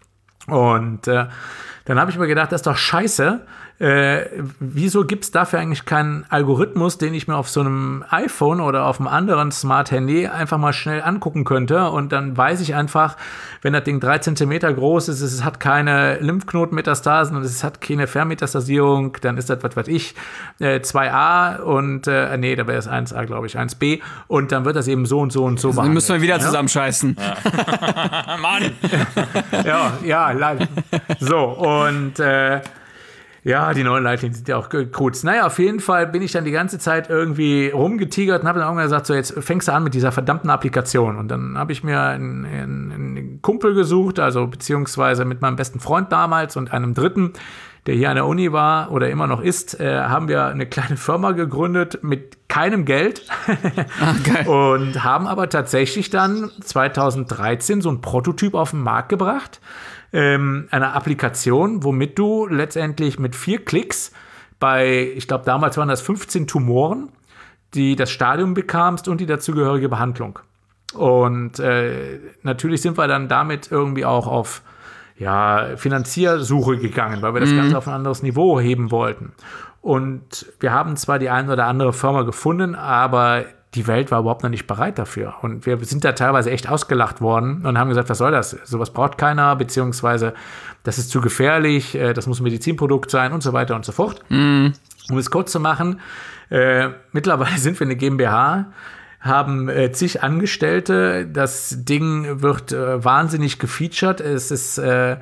Und äh, dann habe ich mir gedacht, das ist doch scheiße. Äh, wieso gibt es dafür eigentlich keinen Algorithmus, den ich mir auf so einem iPhone oder auf einem anderen Smart-Handy einfach mal schnell angucken könnte und dann weiß ich einfach, wenn das Ding drei Zentimeter groß ist, es hat keine Lymphknotenmetastasen und es hat keine Fernmetastasierung, dann ist das, was weiß ich, äh, zwei a und, äh, nee, da wäre es eins a, glaube ich, eins b und dann wird das eben so und so und so behandelt. Dann müssen wir wieder ja? zusammenscheißen. Ja. Mann! ja, ja, leider. So, und äh, ja, die neuen Leitlinien sind ja auch kurz. Naja, auf jeden Fall bin ich dann die ganze Zeit irgendwie rumgetigert und habe dann irgendwann gesagt, so jetzt fängst du an mit dieser verdammten Applikation. Und dann habe ich mir einen, einen, einen Kumpel gesucht, also beziehungsweise mit meinem besten Freund damals und einem Dritten, der hier an der Uni war oder immer noch ist, äh, haben wir eine kleine Firma gegründet mit keinem Geld. Ach, geil. Und haben aber tatsächlich dann zweitausenddreizehn so einen Prototyp auf den Markt gebracht. Ähm, eine Applikation, womit du letztendlich mit vier Klicks bei, ich glaube damals waren das fünfzehn Tumoren, die das Stadium bekamst und die dazugehörige Behandlung. Und äh, natürlich sind wir dann damit irgendwie auch auf ja, Finanziersuche gegangen, weil wir das mhm. Ganze auf ein anderes Niveau heben wollten. Und wir haben zwar die eine oder andere Firma gefunden, aber die Welt war überhaupt noch nicht bereit dafür. Und wir sind da teilweise echt ausgelacht worden und haben gesagt, was soll das? Sowas braucht keiner, beziehungsweise das ist zu gefährlich, das muss ein Medizinprodukt sein und so weiter und so fort. Mm. Um es kurz zu machen, äh, mittlerweile sind wir eine GmbH, haben äh, zig Angestellte, das Ding wird äh, wahnsinnig gefeatured, es ist äh,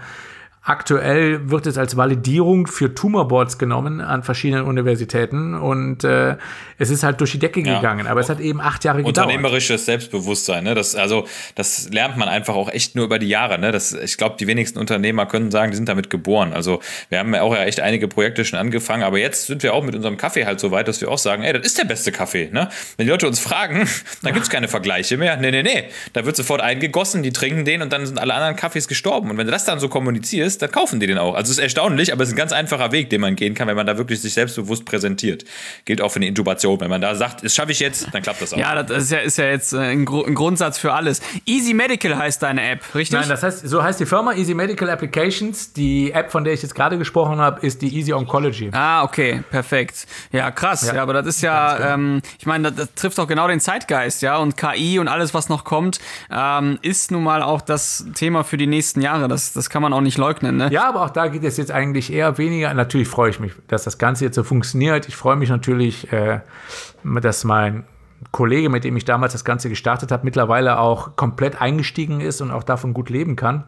aktuell wird es als Validierung für Tumorboards genommen an verschiedenen Universitäten und äh, es ist halt durch die Decke ja. gegangen, aber es hat eben acht Jahre gedauert. Unternehmerisches Selbstbewusstsein, ne? Das, also, das lernt man einfach auch echt nur über die Jahre. Ne? Das, ich glaube, die wenigsten Unternehmer können sagen, die sind damit geboren. Also wir haben ja auch ja echt einige Projekte schon angefangen, aber jetzt sind wir auch mit unserem Kaffee halt so weit, dass wir auch sagen, ey, das ist der beste Kaffee. Ne? Wenn die Leute uns fragen, dann gibt's keine Vergleiche mehr. Nee, nee, nee. Da wird sofort eingegossen, die trinken den und dann sind alle anderen Kaffees gestorben. Und wenn du das dann so kommunizierst, dann kaufen die den auch. Also es ist erstaunlich, aber es ist ein ganz einfacher Weg, den man gehen kann, wenn man da wirklich sich selbstbewusst präsentiert. Gilt auch für eine Intubation. Wenn man da sagt, das schaffe ich jetzt, dann klappt das auch. Ja, das ist ja, ist ja jetzt ein, Gru- ein Grundsatz für alles. Easy Medical heißt deine App, richtig? Nein, das heißt, so heißt die Firma Easy Medical Applications. Die App, von der ich jetzt gerade gesprochen habe, ist die Easy Oncology. Ah, okay, perfekt. Ja, krass. Ja, ja aber das ist ja, genau. ähm, ich meine, das, das trifft auch genau den Zeitgeist, ja, und K I und alles, was noch kommt, ähm, ist nun mal auch das Thema für die nächsten Jahre. Das, das kann man auch nicht leugnen. trocknen, ne? Ja, aber auch da geht es jetzt eigentlich eher weniger. Natürlich freue ich mich, dass das Ganze jetzt so funktioniert. Ich freue mich natürlich, äh, dass mein Kollege, mit dem ich damals das Ganze gestartet habe, mittlerweile auch komplett eingestiegen ist und auch davon gut leben kann.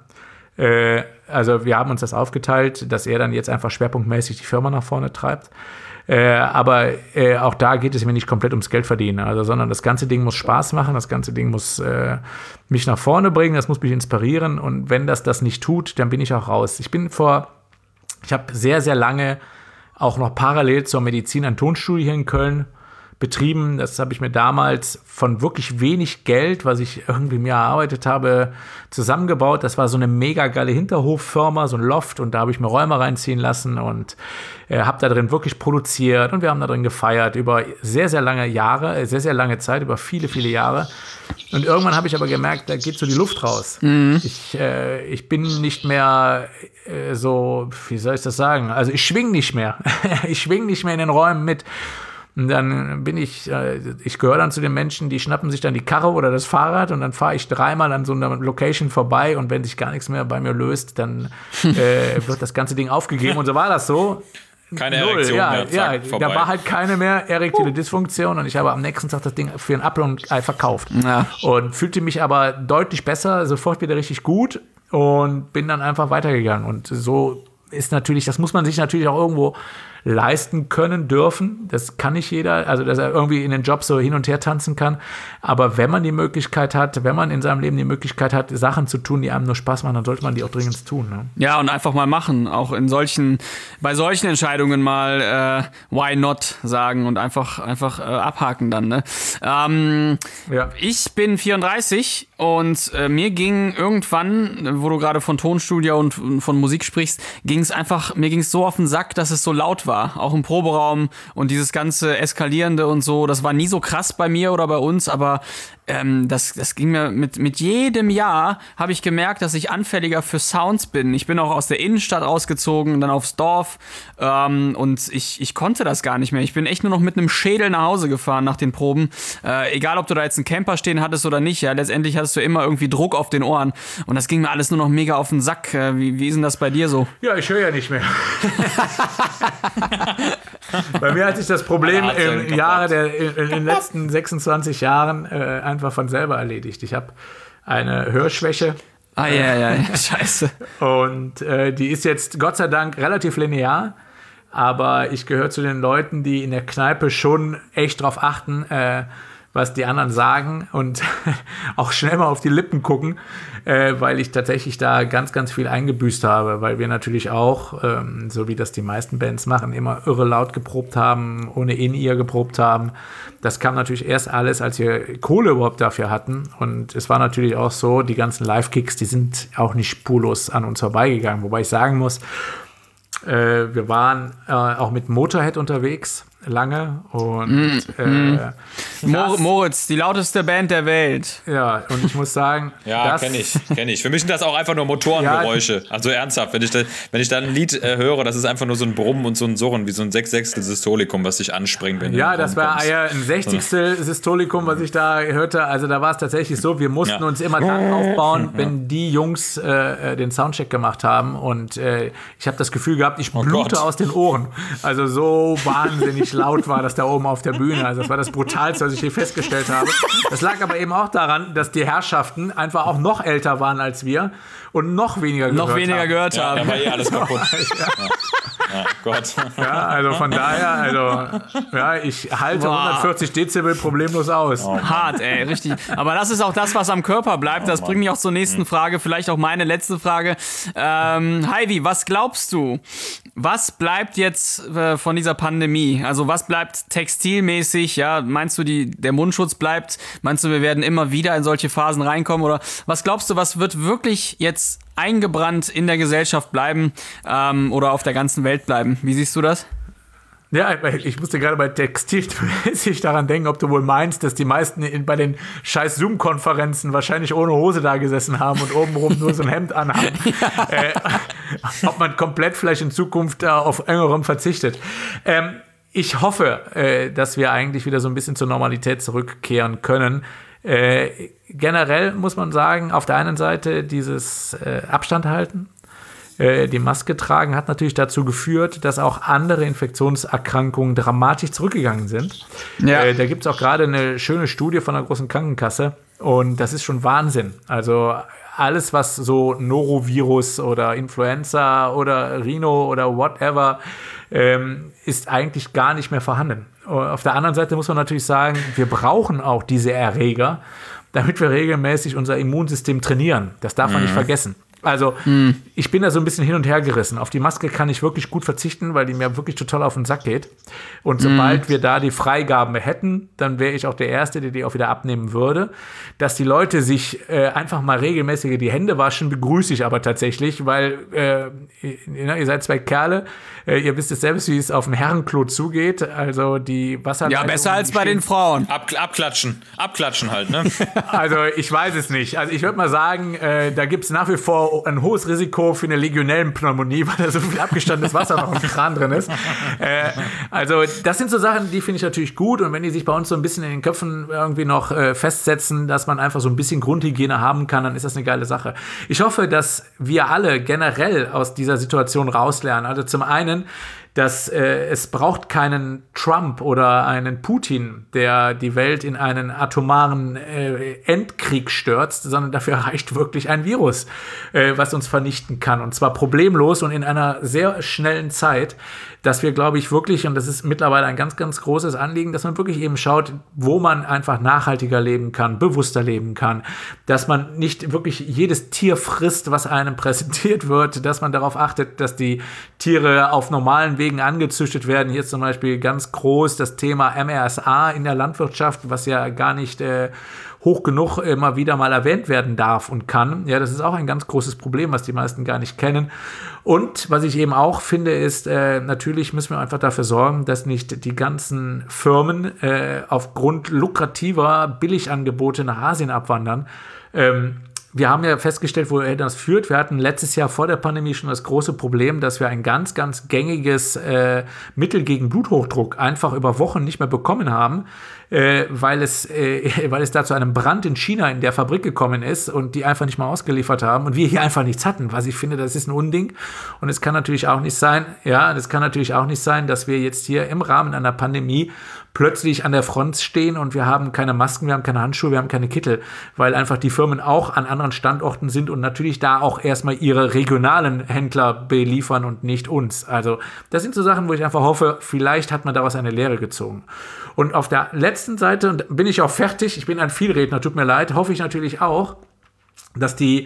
Äh, also wir haben uns das aufgeteilt, dass er dann jetzt einfach schwerpunktmäßig die Firma nach vorne treibt. Äh, aber äh, auch da geht es mir nicht komplett ums Geld verdienen, also, sondern das ganze Ding muss Spaß machen, das ganze Ding muss äh, mich nach vorne bringen, das muss mich inspirieren und wenn das das nicht tut, dann bin ich auch raus. Ich bin vor, ich habe sehr, sehr lange auch noch parallel zur Medizin ein Tonstudio hier in Köln betrieben. Das habe ich mir damals von wirklich wenig Geld, was ich irgendwie im Jahr erarbeitet habe, zusammengebaut. Das war so eine mega geile Hinterhoffirma, so ein Loft und da habe ich mir Räume reinziehen lassen und äh, habe da drin wirklich produziert und wir haben da drin gefeiert über sehr, sehr lange Jahre, sehr, sehr lange Zeit, über viele, viele Jahre. Und irgendwann habe ich aber gemerkt, da geht so die Luft raus. Mhm. Ich, äh, ich bin nicht mehr äh, so, wie soll ich das sagen? Also ich schwing nicht mehr. ich schwing nicht mehr in den Räumen mit. Und dann bin ich, ich gehöre dann zu den Menschen, die schnappen sich dann die Karre oder das Fahrrad und dann fahre ich dreimal an so einer Location vorbei und wenn sich gar nichts mehr bei mir löst, dann äh, wird das ganze Ding aufgegeben und so war das so. Keine Null. Erektion ja, mehr, zack, ja, vorbei. Da war halt keine mehr erektile Dysfunktion und ich habe am nächsten Tag das Ding für ein Apfel und Ei verkauft. Ja. Und fühlte mich aber deutlich besser, sofort wieder richtig gut und bin dann einfach weitergegangen und so ist natürlich, das muss man sich natürlich auch irgendwo leisten können, dürfen. Das kann nicht jeder, also dass er irgendwie in den Job so hin und her tanzen kann. Aber wenn man die Möglichkeit hat, wenn man in seinem Leben die Möglichkeit hat, Sachen zu tun, die einem nur Spaß machen, dann sollte man die auch dringend tun. Ne? Ja, und einfach mal machen. Auch in solchen, bei solchen Entscheidungen mal äh, why not sagen und einfach, einfach äh, abhaken dann. Ne? Ähm, ja. Ich bin vierunddreißig und äh, mir ging irgendwann, wo du gerade von Tonstudio und von Musik sprichst, ging es einfach, mir ging es so auf den Sack, dass es so laut war. Auch im Proberaum und dieses ganze Eskalierende und so, das war nie so krass bei mir oder bei uns, aber ähm, das, das ging mir mit, mit jedem Jahr, habe ich gemerkt, dass ich anfälliger für Sounds bin. Ich bin auch aus der Innenstadt rausgezogen, dann aufs Dorf ähm, und ich, ich konnte das gar nicht mehr. Ich bin echt nur noch mit einem Schädel nach Hause gefahren nach den Proben. Äh, egal, ob du da jetzt einen Camper stehen hattest oder nicht, ja, letztendlich hattest du immer irgendwie Druck auf den Ohren und das ging mir alles nur noch mega auf den Sack. Äh, wie, wie ist denn das bei dir so? Ja, ich höre ja nicht mehr. Bei mir hat sich das Problem im Jahre der, in, in den letzten sechsundzwanzig Jahren äh, einfach von selber erledigt. Ich habe eine Hörschwäche. Ah, ja, ja, ja, scheiße. Und äh, die ist jetzt Gott sei Dank relativ linear. Aber ich gehöre zu den Leuten, die in der Kneipe schon echt drauf achten, äh, was die anderen sagen und auch schnell mal auf die Lippen gucken, äh, weil ich tatsächlich da ganz, ganz viel eingebüßt habe, weil wir natürlich auch, ähm, so wie das die meisten Bands machen, immer irre laut geprobt haben, ohne In-Ear geprobt haben. Das kam natürlich erst alles, als wir Kohle überhaupt dafür hatten und es war natürlich auch so, die ganzen Live-Kicks, die sind auch nicht spurlos an uns vorbeigegangen, wobei ich sagen muss, äh, wir waren äh, auch mit Motorhead unterwegs, lange und mm, äh, mm. Mor- Moritz, die lauteste Band der Welt. Ja, und ich muss sagen, ja, kenne ich, kenne ich. Für mich sind das auch einfach nur Motorengeräusche. Ja, also ernsthaft, wenn ich da, wenn ich da ein Lied äh, höre, das ist einfach nur so ein Brummen und so ein Surren, wie so ein sechssechstel Systolikum, was sich anspringt. Wenn ja, du das war ja ein sechzigstel Systolikum, was ich da hörte. Also da war es tatsächlich so, wir mussten ja. uns immer dann aufbauen, wenn ja. die Jungs äh, den Soundcheck gemacht haben und äh, ich habe das Gefühl gehabt, ich blute oh aus den Ohren. Also so wahnsinnig laut war das da oben auf der Bühne. Also das war das Brutalste, was ich hier festgestellt habe. Das lag aber eben auch daran, dass die Herrschaften einfach auch noch älter waren als wir und noch weniger gehört noch weniger haben. gehört ja, haben. Da war eh alles kaputt. ja. Ja, Gott. Ja, also von daher, also ja, ich halte Boah. hundertvierzig Dezibel problemlos aus. Oh, hart, ey, richtig. Aber das ist auch das, was am Körper bleibt. Das oh, bringt mich auch zur nächsten Frage, vielleicht auch meine letzte Frage. Ähm, Heidi, was glaubst du? Was bleibt jetzt äh, von dieser Pandemie? Also was bleibt textilmäßig? Ja, meinst du, die, der Mundschutz bleibt? Meinst du, wir werden immer wieder in solche Phasen reinkommen? Oder was glaubst du, was wird wirklich jetzt eingebrannt in der Gesellschaft bleiben ähm, oder auf der ganzen Welt bleiben? Wie siehst du das? Ja, ich musste gerade bei Textil daran denken, ob du wohl meinst, dass die meisten in, bei den scheiß Zoom-Konferenzen wahrscheinlich ohne Hose da gesessen haben und obenrum nur so ein Hemd anhaben. Ja. Äh, ob man komplett vielleicht in Zukunft äh, auf engerem verzichtet. Ähm, ich hoffe, äh, dass wir eigentlich wieder so ein bisschen zur Normalität zurückkehren können. Äh, generell muss man sagen, auf der einen Seite dieses äh, Abstand halten, äh, die Maske tragen, hat natürlich dazu geführt, dass auch andere Infektionserkrankungen dramatisch zurückgegangen sind. Ja. Äh, da gibt es auch gerade eine schöne Studie von einer großen Krankenkasse und das ist schon Wahnsinn. Also alles, was so Norovirus oder Influenza oder Rhino oder whatever, ähm, ist eigentlich gar nicht mehr vorhanden. Auf der anderen Seite muss man natürlich sagen, wir brauchen auch diese Erreger, damit wir regelmäßig unser Immunsystem trainieren. Das darf man mhm. nicht vergessen. Also mhm. ich bin da so ein bisschen hin und her gerissen. Auf die Maske kann ich wirklich gut verzichten, weil die mir wirklich total auf den Sack geht. Und sobald mhm. wir da die Freigaben hätten, dann wäre ich auch der Erste, der die auch wieder abnehmen würde. Dass die Leute sich äh, einfach mal regelmäßig die Hände waschen, begrüße ich aber tatsächlich, weil äh, ihr, ihr seid zwei Kerle, äh, ihr wisst es selbst, wie es auf dem Herrenklo zugeht. Also die Wasserleitungen... Ja, besser als bei den Frauen. Ab, abklatschen, abklatschen halt, ne? Also ich weiß es nicht. Also ich würde mal sagen, äh, da gibt es nach wie vor ein hohes Risiko für eine Legionellenpneumonie, weil da so viel abgestandenes Wasser noch im Kran drin ist. Äh, also das sind so Sachen, die finde ich natürlich gut. Und wenn die sich bei uns so ein bisschen in den Köpfen irgendwie noch äh, festsetzen, dass man einfach so ein bisschen Grundhygiene haben kann, dann ist das eine geile Sache. Ich hoffe, dass wir alle generell aus dieser Situation rauslernen. Also zum einen, dass äh, es braucht keinen Trump oder einen Putin, der die Welt in einen atomaren äh, Endkrieg stürzt, sondern dafür reicht wirklich ein Virus, äh, was uns vernichten kann. Und zwar problemlos und in einer sehr schnellen Zeit, dass wir, glaube ich, wirklich, und das ist mittlerweile ein ganz, ganz großes Anliegen, dass man wirklich eben schaut, wo man einfach nachhaltiger leben kann, bewusster leben kann, dass man nicht wirklich jedes Tier frisst, was einem präsentiert wird, dass man darauf achtet, dass die Tiere auf normalen Wegen angezüchtet werden. Hier zum Beispiel ganz groß das Thema M R S A in der Landwirtschaft, was ja gar nicht äh, hoch genug immer wieder mal erwähnt werden darf und kann. Ja, das ist auch ein ganz großes Problem, was die meisten gar nicht kennen. Und was ich eben auch finde, ist, äh, natürlich müssen wir einfach dafür sorgen, dass nicht die ganzen Firmen äh, aufgrund lukrativer Billigangebote nach Asien abwandern. Ähm, Wir haben ja festgestellt, woher das führt. Wir hatten letztes Jahr vor der Pandemie schon das große Problem, dass wir ein ganz, ganz gängiges äh, Mittel gegen Bluthochdruck einfach über Wochen nicht mehr bekommen haben, äh, weil es, äh, weil es da zu einem Brand in China in der Fabrik gekommen ist und die einfach nicht mal ausgeliefert haben und wir hier einfach nichts hatten. Was ich finde, das ist ein Unding. Und es kann natürlich auch nicht sein, ja, es kann natürlich auch nicht sein, dass wir jetzt hier im Rahmen einer Pandemie plötzlich an der Front stehen und wir haben keine Masken, wir haben keine Handschuhe, wir haben keine Kittel, weil einfach die Firmen auch an anderen Standorten sind und natürlich da auch erstmal ihre regionalen Händler beliefern und nicht uns. Also das sind so Sachen, wo ich einfach hoffe, vielleicht hat man daraus eine Lehre gezogen. Und auf der letzten Seite, und bin ich auch fertig, ich bin ein Vielredner, tut mir leid, hoffe ich natürlich auch, dass die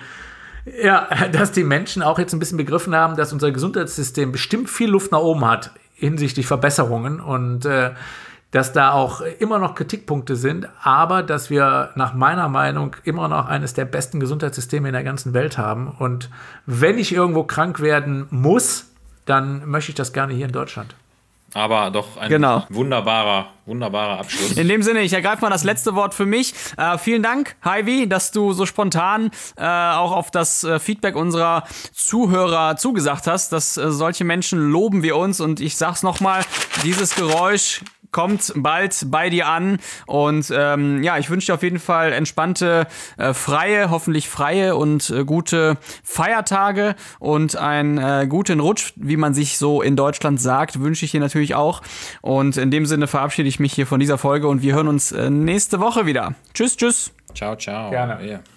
ja, dass die Menschen auch jetzt ein bisschen begriffen haben, dass unser Gesundheitssystem bestimmt viel Luft nach oben hat hinsichtlich Verbesserungen und äh, dass da auch immer noch Kritikpunkte sind, aber dass wir nach meiner Meinung immer noch eines der besten Gesundheitssysteme in der ganzen Welt haben. Und wenn ich irgendwo krank werden muss, dann möchte ich das gerne hier in Deutschland. Aber doch ein genau. wunderbarer, wunderbarer Abschluss. In dem Sinne, ich ergreife mal das letzte Wort für mich. Äh, vielen Dank, Hyvie, dass du so spontan äh, auch auf das äh, Feedback unserer Zuhörer zugesagt hast. Dass äh, solche Menschen loben wir uns. Und ich sag's nochmal, dieses Geräusch kommt bald bei dir an und ähm, ja, ich wünsche dir auf jeden Fall entspannte, äh, freie, hoffentlich freie und äh, gute Feiertage und einen äh, guten Rutsch, wie man sich so in Deutschland sagt, wünsche ich dir natürlich auch und in dem Sinne verabschiede ich mich hier von dieser Folge und wir hören uns äh, nächste Woche wieder. Tschüss, tschüss. Ciao, ciao. Gerne. Yeah.